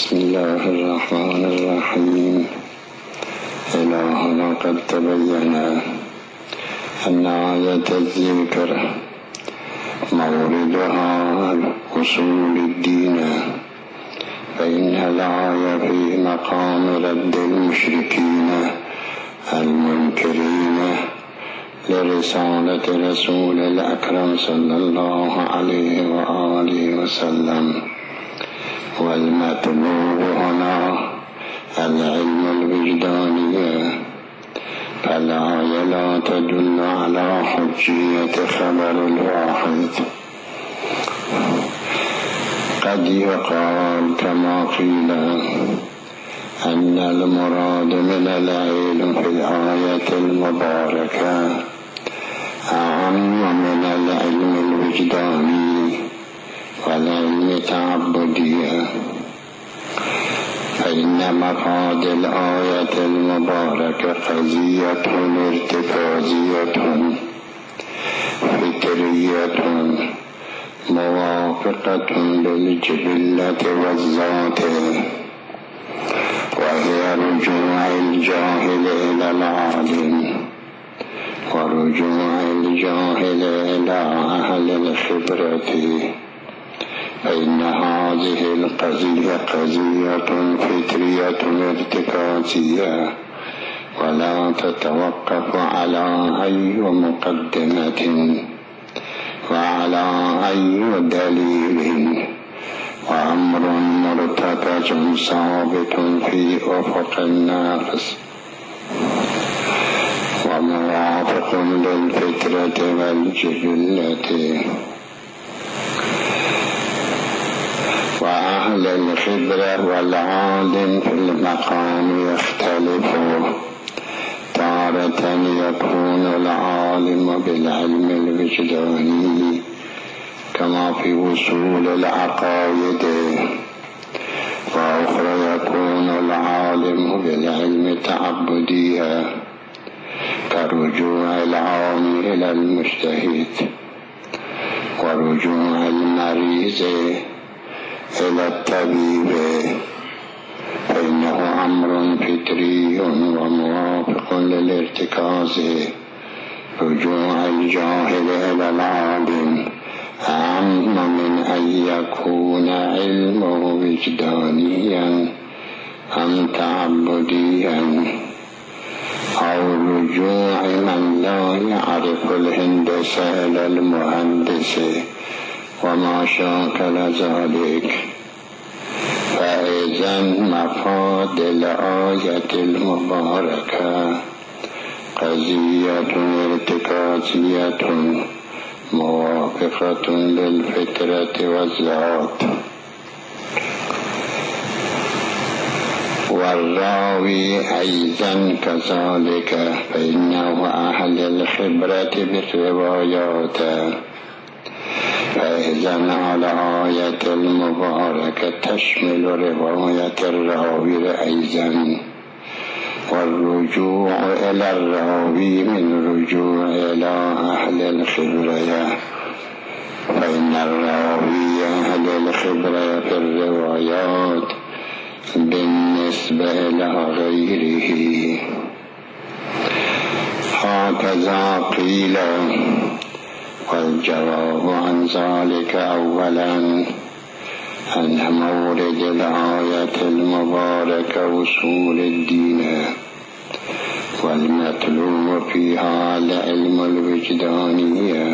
بسم الله الرحمن الرحيم. إلهنا قد تبين أن آية الذكر موردها أصول الدين، فإن الآية في مقام رد المشركين المنكرين لرسالة رسول الأكرم صلى الله عليه وآله وسلم، والمطلوب هنا العلم الوجداني، فالآية لا تدل على حجية خبر الواحد. قد يقال كما قيل أن المراد من العلم في الآية المباركة أعم من العلم الوجداني والعلم التعبدي، فإن مفاد الآية المباركة قضية ارتكازية فكرية موافقة للجبلة والذات، وهي رجوع الجاهل إلى العالم ورجوع الجاهل إلى أهل الخبرة، فإن هذه القضية قضية فطرية ارتكازية ولا تتوقف على أي مقدمة وعلى أي دليل، وأمر مرتكز ثابت في أفق النفس وموافق للفطرة والجبلة. وأهل الخبرة والعالم في المقام يختلفوا، تارة يكون العالم بالعلم الوجداني كما في وصول العقائد، وأخرى يكون العالم بالعلم التعبدي كرجوع العام إلى المجتهد ورجوع المريض إلى الطبيب، فإنه أمر فطري وموافق للارتكاز. رجوع الجاهل إلى العالم أعم من أن يكون علمه وجدانيا أم تعبديا، أو رجوع من لا يعرف الهندسة إلى المهندس وما شاكل ذلك. فإذا مفاد الآية المباركة قضية ارتكازية موافقة للفطرة والذات، والراوي أيضا كذلك، فإنه أهل الخبرة بالروايات. فإذا الآية المباركة تشمل رواية الراوي أيضا، والرجوع إلى الراوي من رجوع إلى أهل الخبرة، فإن الراوي أهل الخبرة في الروايات بالنسبة إلى غيره. هكذا قيل، والجواب عن ذلك أولا أن مورد الآية المباركة وصول الدين، والمطلوب فيها العلم الوجداني،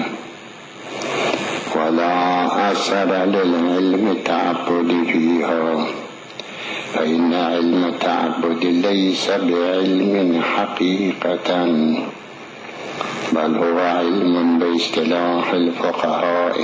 ولا أثر للعلم التعبد فيها، فإن علم التعبد ليس بعلم حقيقة، بل هو علم باصطلاح الفقهاء،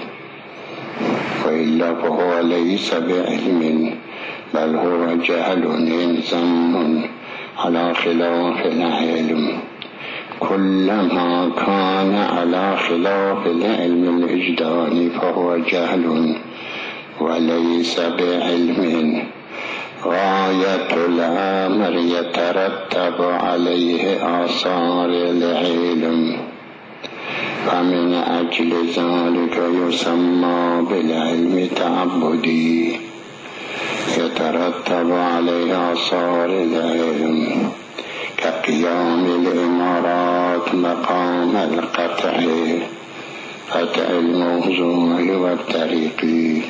وإلا فهو ليس بعلم، بل هو جهل ذم على خلاف العلم. كلما كان على خلاف العلم الوجداني فهو جهل وليس بعلم. غاية الأمر يترتب عليه آثار العلم، فمن أجل ذلك يسمى بالعلم التعبدي، يترتب يترتب عليه آثار العلم كقيام الإمارات مقام القطع، قطع الموضوع والطريق،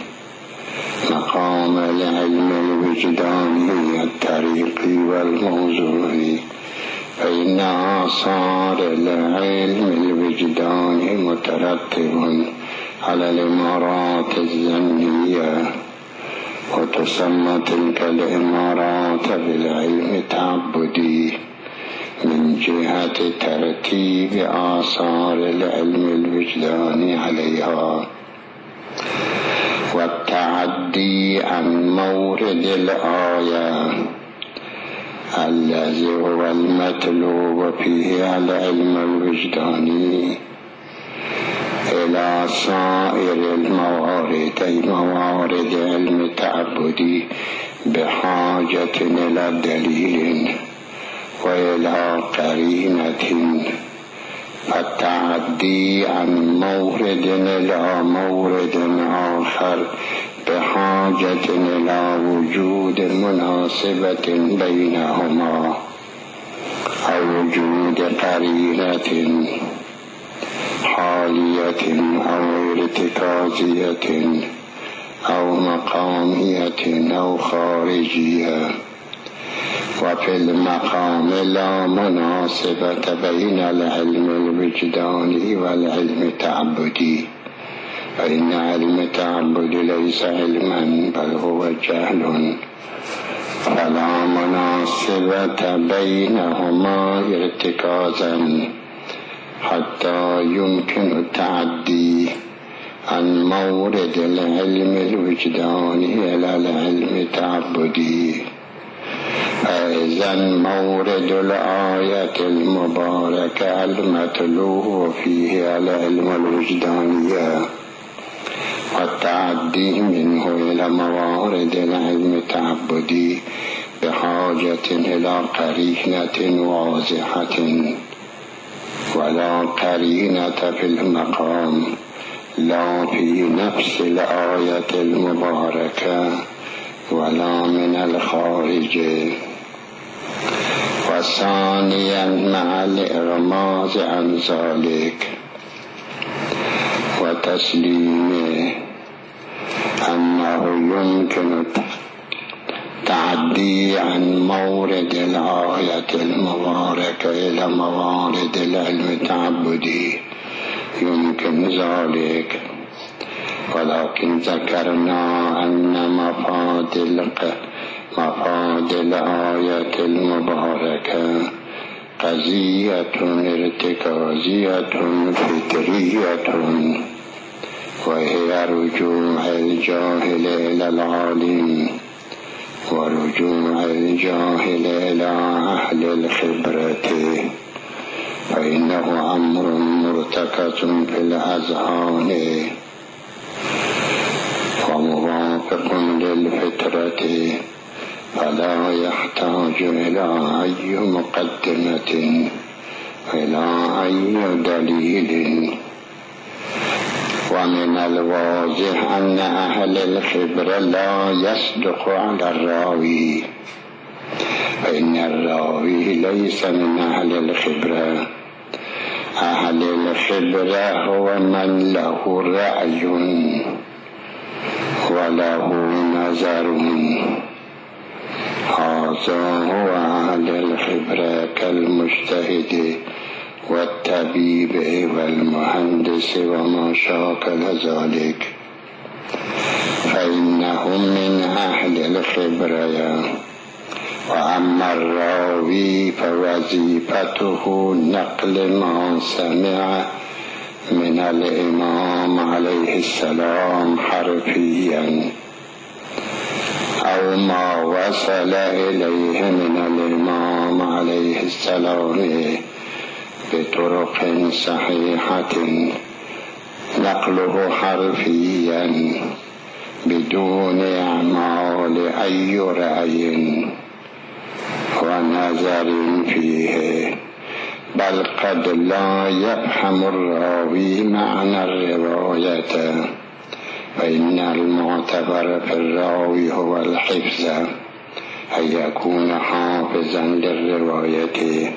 مقام العلم الوجداني الطريق والموضوع، فإن آثار العلم الوجداني مترتب على الإمارات الظنية، وتسمى تلك الإمارات بالعلم التعبدي من جهة ترتيب آثار العلم الوجداني عليها، والتعدي عن مورد الآية الذي هو المطلوب فيه العلم الوجداني إلى سائر الموارد، أي موارد علم التعبدي، بحاجة إلى دليل وإلى قرينة، فالتعدي عن مورد إلى مورد آخر بحاجة إلى وجود مناسبة بينهما أو وجود قرينة حالية أو ارتكازية أو مقامية أو خارجية. وفي المقام لا مناسبة بين العلم الوجداني والعلم التعبدي، فإن علم التعبد ليس علما بل هو جهل، فلا مناسبة بينهما ارتكازا حتى يمكن التعدي عن مورد العلم الوجداني إلى العلم التعبدي. فإذا مورد الآية المباركة المطلوب فيه العلم الوجداني، والتعدي منه إلى موارد العلم التعبدي بحاجة إلى قرينة واضحة، ولا قرينة في المقام لا في نفس الآية المباركة ولا من الخارج. وثانيا مع الإرماز عن ذلك وتسليمه أنه يمكن التعدي عن مورد الآية المباركة إلى موارد العلم التعبدي، يمكن ذلك، ولكن ذكرنا أن مفاد الآية المباركة قضية ارتكازية فطرية، وهي رجوع الجاهل إلى العالم، ورجوع الجاهل إلى أهل الخبرة، فإنه أمر مرتكز في الأذهان وموافق للفطرة، فلا يحتاج إلى أي مقدمة إلى أي دليل. ومن الواضح أن أهل الخبرة لا يصدق على الراوي، فإن الراوي ليس من أهل الخبرة. أهل الخبرة هو من له رأي وله نظر، هذا هو أهل الخبرة كالمجتهد والطبيب والمهندس وما شاكل ذلك، فإنهم من أهل الخبرة. وأما الراوي فوظيفته نقل ما سمع من الإمام عليه السلام حرفيا، أو ما وصل إليه من الإمام عليه السلام بطرق صحيحة، نقله حرفيا بدون إعمال أي رأي ونظر فيه، بل قد لا يفهم الراوي معنى الرواية، فإن المعتبر في الراوي هو الحفظ أن يكون حافظا للرواية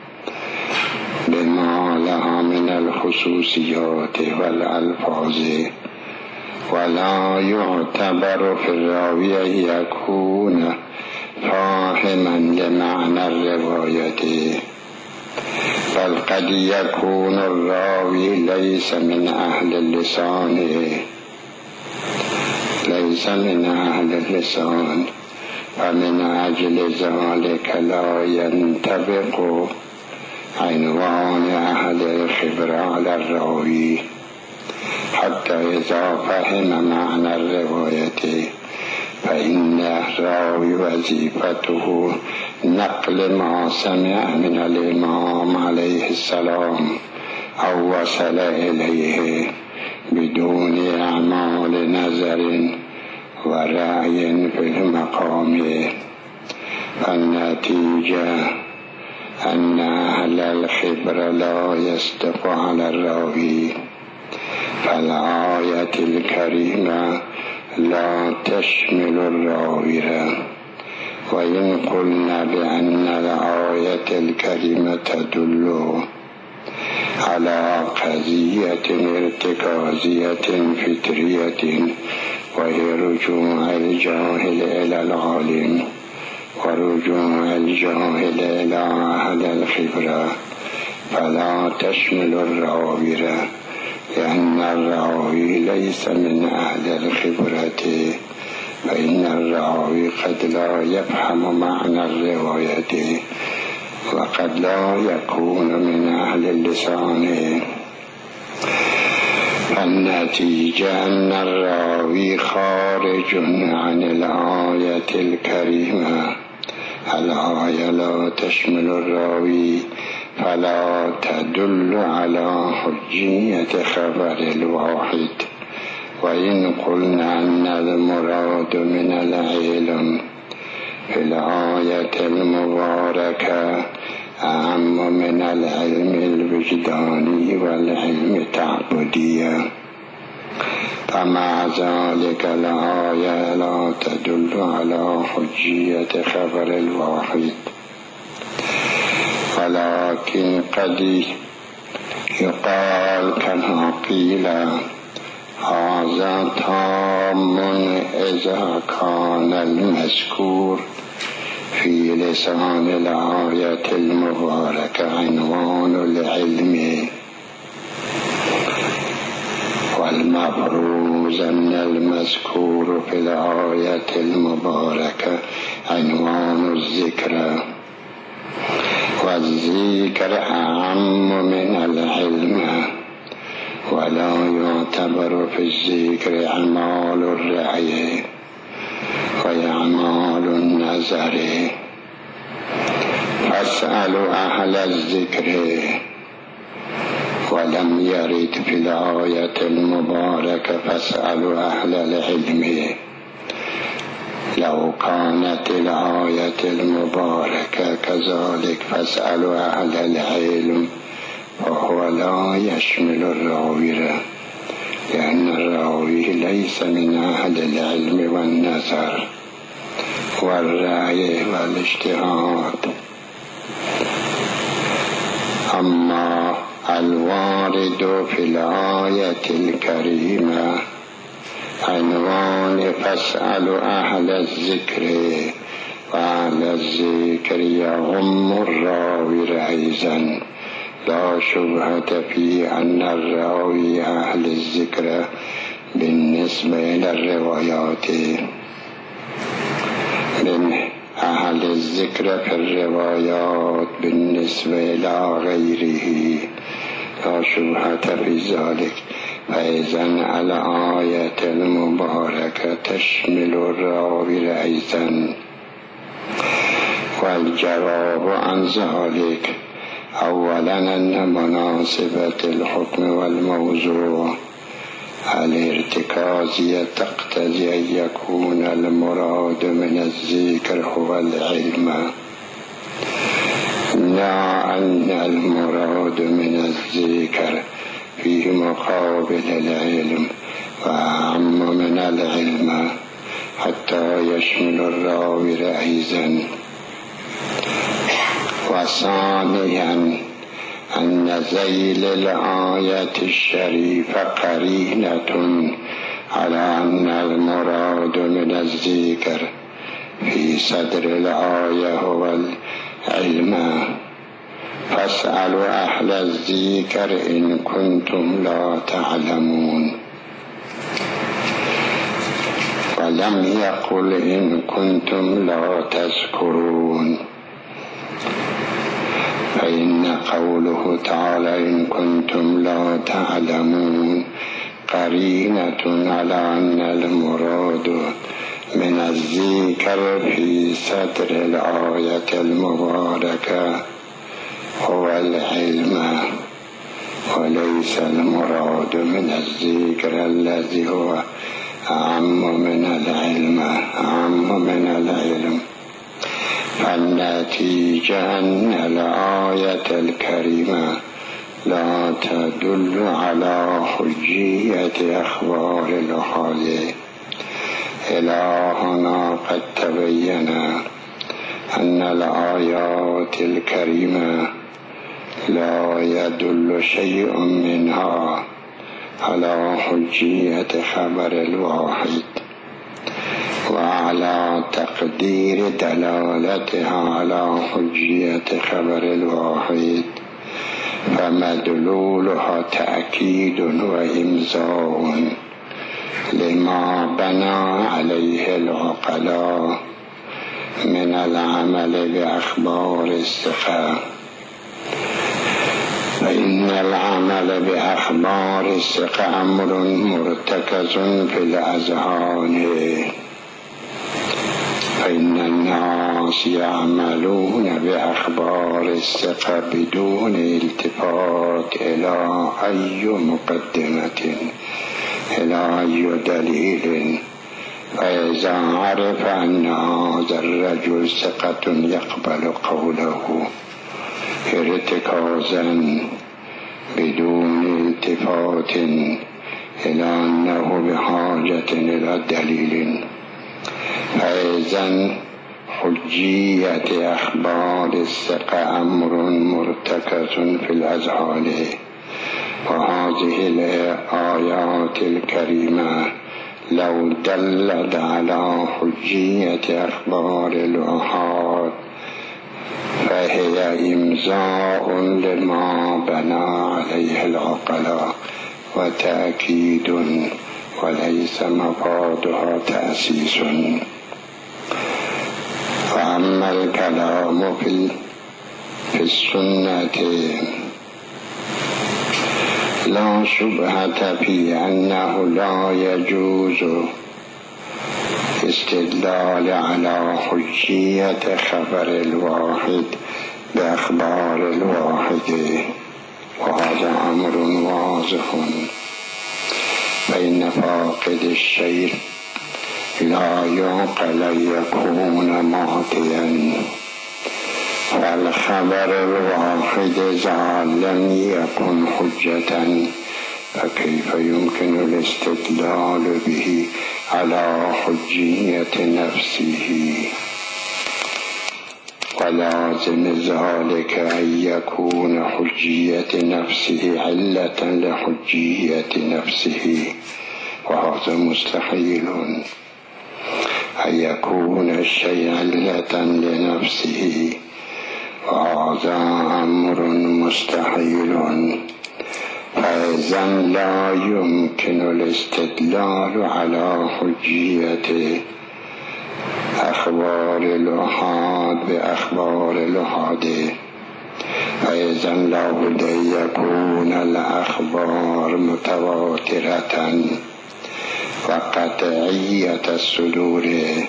بما لها من الخصوصيات والألفاظ، ولا يعتبر في الراوي أن يكون فاهما لمعنى الرواية، بل قد يكون الراوي ليس من أهل اللسان، فمن أجل ذلك لا ينطبق عنوان أهل الخبرة على الراوي، حتى إذا فهم معنى الرواية فإن الراوي وظيفته نقل ما سمع من الإمام عليه السلام أو وصل إليه بدون أعمال نظر ورأي في المقام. فالنتيجة أن أهل الخبرة لا يصدق على الراوي، فالآية الكريمة لا تشمل الراوي، وإن قلنا بأن الآية الكريمة تدل على قضية ارتكازية فطرية، وهي رجوع الجاهل إلى العالم ورجوع الجاهل إلى أهل الخبرة، فلا تشمل الراوي، لأن الراوي ليس من أهل الخبرة، فإن الراوي قد لا يفهم معنى الرواية، وقد لا يكون من أهل اللسان. فالنتيجة أن الراوي خارج عن الآية الكريمة. الآية لا تشمل الراوي، فلا تدل على حجية خبر الواحد. وإن قلنا أن المراد من العلم في الآية المباركة أعم من العلم الوجداني والعلم التعبدي، فمع ذلك الآية لا تدل على حجية خبر الواحد، ولكن قد يقال كما قيل هذا تام إذا كان المذكور في لسان الآية المباركة عنوان العلم، والمفروض أن المذكور في الآية المباركة عنوان الذكر، والذكر أعم من العلم، ولا يعتبر في الذكر أعمال الرعي وأعمال النظر. فاسألوا أهل الذكر، ولم يرد في الآية المباركة فاسألوا أهل العلم. لو كانت الآية المباركة كذلك فاسألوا أهل العلم، وهو لا يشمل الراوي، لأن الراوي ليس من أهل العلم والنظر والرأي والاجتهاد. أما الوارد في الآية الكريمة عنوان فاسألوا أهل الذكر، وأهل الذكر يعم الراوي أيضا، لا شبهة في أن الراوي أهل الذكر بالنسبة إلى الروايات، من أهل الذكر في الروايات بالنسبة إلى غيره، لا شبهة في ذلك. فإذا الآية المباركة تشمل الراوي أيضا. والجواب عن ذلك أولا أن مناسبة الحكم والموضوع الارتكازية تقتضي أن يكون المراد من الذكر هو العلم، لا أن المراد من الذكر في مقابل العلم وأعم من العلم، حتى يشمل الراوي رئيسا. وثانيا أن ذيل الآية الشريفة قرينة على أن المراد من الذكر في صدر الآية هو العلم. فاسألوا أهل الذكر إن كنتم لا تعلمون. ولم يقل إن كنتم لا تذكرون، فإن قوله تعالى إن كنتم لا تعلمون قرينة على أن المراد من الذكر في صدر الآية المباركة هو العلم، وليس المراد من الذكر الذي هو أعم من العلم. فالنتيجة أن الآية الكريمة لا تدل على حجية أخبار الأحاديث. إلى هنا قد تبين أن الآيات الكريمة لا يدل شيء منها على حجية خبر الواحد، وعلى تقدير دلالتها على حجية خبر الواحد فمدلولها تأكيد وإمضاء لما بنى عليه العقلاء من العمل بأخبار الثقة. فإن العمل بأخبار الثقة أمر مرتكز في الأذهان، فإن الناس يعملون بأخبار الثقة بدون التفات إلى أي مقدمة إلى أي دليل. فإذا عرف أن هذا الرجل ثقة يقبل قوله ارتكازا بدون التفات إلى أنه بحاجة إلى دليل، فإذن حجية أخبار الثقة أمر مرتكز في الأذهان. وهذه الآيات الكريمة لو دلت على حجية أخبار الآحاد فهي إمضاء لما بنى عليه العقلاء وتأكيد، وليس مفادها تأسيس. وأما الكلام في السنة لا شبهة في أنه لا يجوز استدلال على حجية خبر الواحد بأخبار الواحد، وهذا أمر واضح. فإن فاقد الشيء لا يعقل يكون معطيا، والخبر الواحد إذا لم يكن حجة فكيف يمكن الاستدلال به على حجية نفسه؟ ولازم ذلك أن يكون حجية نفسه علة لحجية نفسه، وهذا مستحيل. أن يكون الشيء علة لنفسه وهذا أمر مستحيل، فإذا لا يمكن الاستدلال على حجية أخبار الأحاد بأخبار الأحاد. فإذا لابد أن يكون الأخبار متواترة وقطعية الصدور.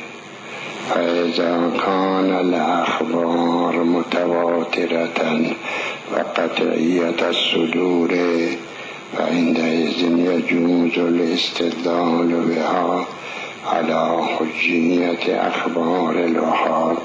فإذا كان الأخبار متواترة وقطعية الصدور فعندئذ يجوز الاستدلال بها على حجية أخبار الأحاد.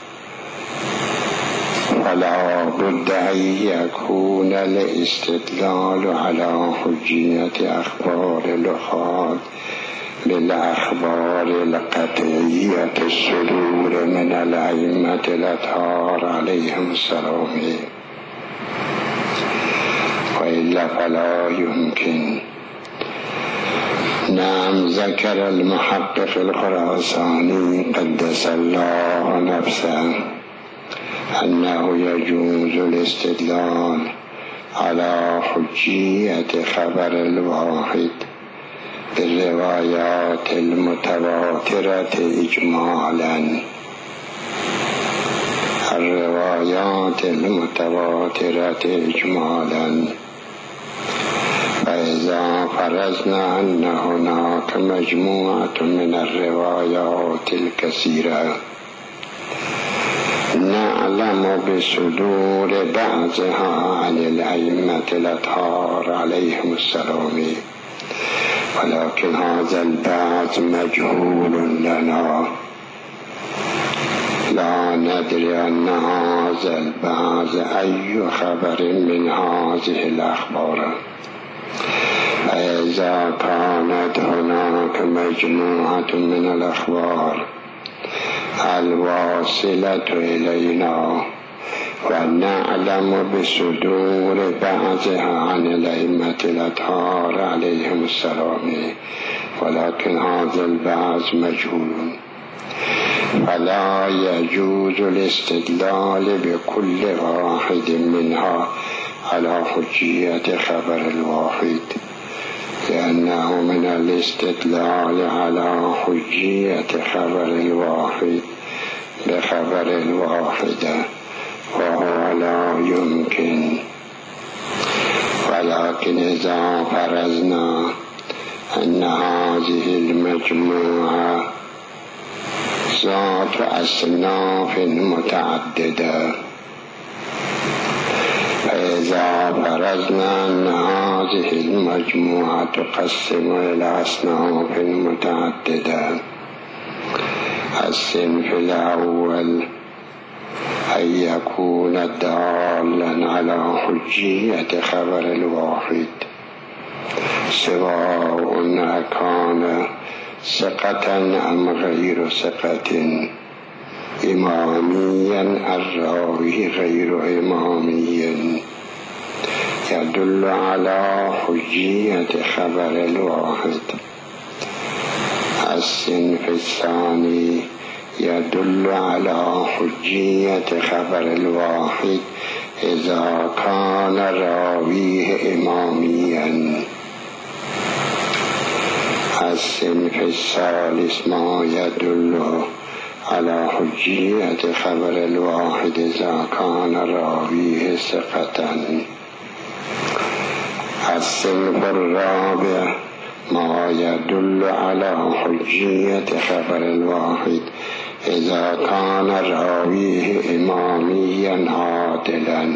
فلا بد أن يكون الاستدلال على حجية أخبار الأحاد بالأخبار القطعية الصدور من الأئمة الأطهار عليهم السلام، وإلا فلا يمكن. نعم، ذكر المحقق الخراساني قدس الله نفسه أنه يجوز الاستدلال على حجية خبر الواحد بالروايات المتواترة إجمالا. الروايات المتواترة إجمالا، فإذا فرضنا أن هناك مجموعة من الروايات الكثيرة نعلم بصدور بعضها عن الأئمة الأطهار عليهم السلام، ولكن هذا البعض مجهول لنا، لا ندري أن هذا البعض أي خبر من هذه الأخبار. فإذا كانت هناك مجموعة من الأخبار الواصلة إلينا ونعلم بصدور بعضها عن الأئمة الأطهار عليهم السلام، ولكن هذا البعض مجهول، فلا يجوز الاستدلال بكل واحد منها على حجية خبر الواحد، لأنه من الاستدلال على حجية خبر الواحد بخبر الواحدة، وهو لا يمكن. ولكن إذا فرضنا أن هذه المجموعة ذات أصناف متعددة، فإذا فرضنا أن هذه المجموعة تقسم إلى أصناف متعددة، الصنف الأول أن يكون دالا على حجية خبر الواحد سواء كان ثقة أم غير ثقة، إماميا الراوي غير إمامي، يدل على حجية خبر الواحد. الصنف الثاني يدل على حجية خبر الواحد إذا كان راويه إماميا. الصنف الثالث ما يدل على حجية خبر الواحد إذا كان راويه ثقة. الصنف الرابع ما يدل على حجية خبر الواحد إذا كان راويه إماميا عادلا.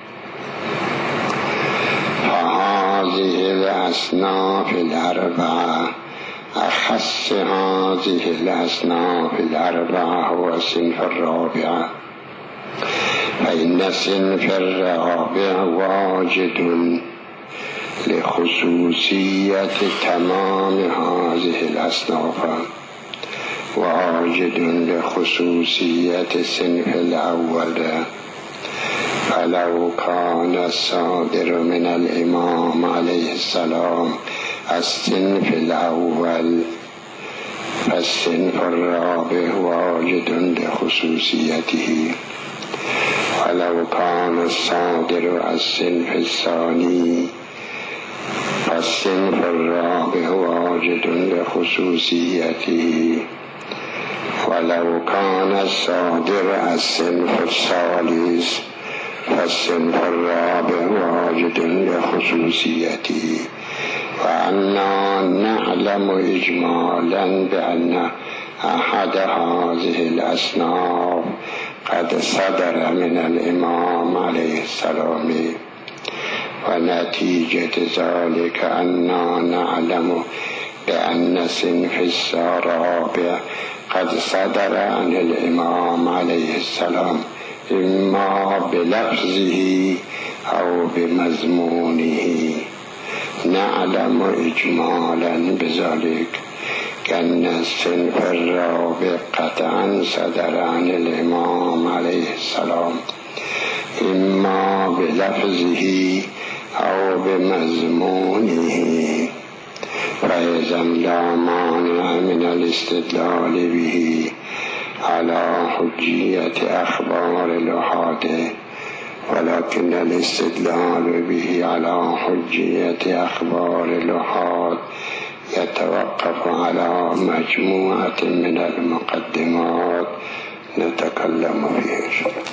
فهذه الأصناف الأربعة، أخص هذه الأصناف الأربعة هو الصنف الرابع، فإن الصنف الرابع واجد لخصوصية تمام هذه الأصناف، واجد لخصوصية الصنف الأول. فلو كان الصادر من الإمام عليه السلام الصنف الأول، فالصنف الرابع واجد لخصوصيته. ولو كان الصادر الصنف الثاني، فالصنف الرابع واجد لخصوصيته. ولو كان الصادر الصنف الثالث، فالصنف الرابع واجد لخصوصيته. وأننا نعلم إجمالا بأن أحد هذه الأصناف قد صدر من الإمام عليه السلام، ونتيجة ذلك أننا نعلم بأن الصنف الرابع قد صدر عن الإمام عليه السلام إما بلفظه أو بمضمونه. نعلم إجمالا بذلك كأن الصنف الرابع قطعا صدر عن الإمام عليه السلام إما بلفظه أو بمضمونه، فإذا لا مانع من الاستدلال به على حجية أخبار الأحاديث، ولكن الاستدلال به على حجية أخبار الأحاديث يتوقف على مجموعة من المقدمات نتكلم فيها.